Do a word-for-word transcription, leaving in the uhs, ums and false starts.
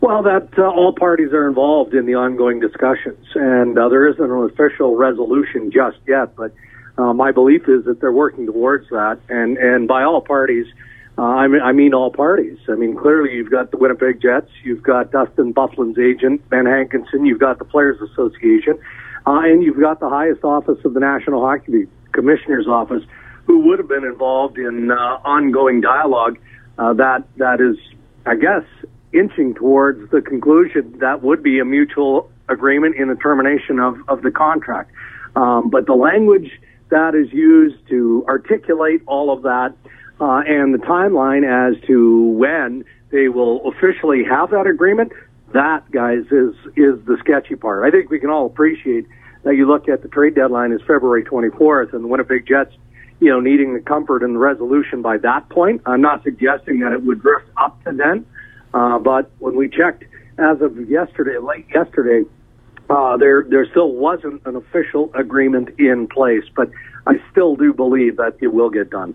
Well, that uh, all parties are involved in the ongoing discussions, and uh, there isn't an official resolution just yet, but uh, my belief is that they're working towards that, and, and by all parties, uh, I, mean, I mean all parties. I mean, clearly you've got the Winnipeg Jets, you've got Dustin Byfuglien's agent, Ben Hankinson, you've got the Players Association, uh, and you've got the highest office of the National Hockey League, Commissioner's Office, who would have been involved in uh, ongoing dialogue uh, that that is, I guess, inching towards the conclusion that would be a mutual agreement in the termination of, of the contract. Um, but the language that is used to articulate all of that uh, and the timeline as to when they will officially have that agreement, that, guys, is is the sketchy part. I think we can all appreciate that you look at the trade deadline as February twenty-fourth and the Winnipeg Jets, you know, needing the comfort and the resolution by that point. I'm not suggesting that it would drift up to then. Uh, but when we checked as of yesterday, late yesterday, uh, there there still wasn't an official agreement in place. But I still do believe that it will get done.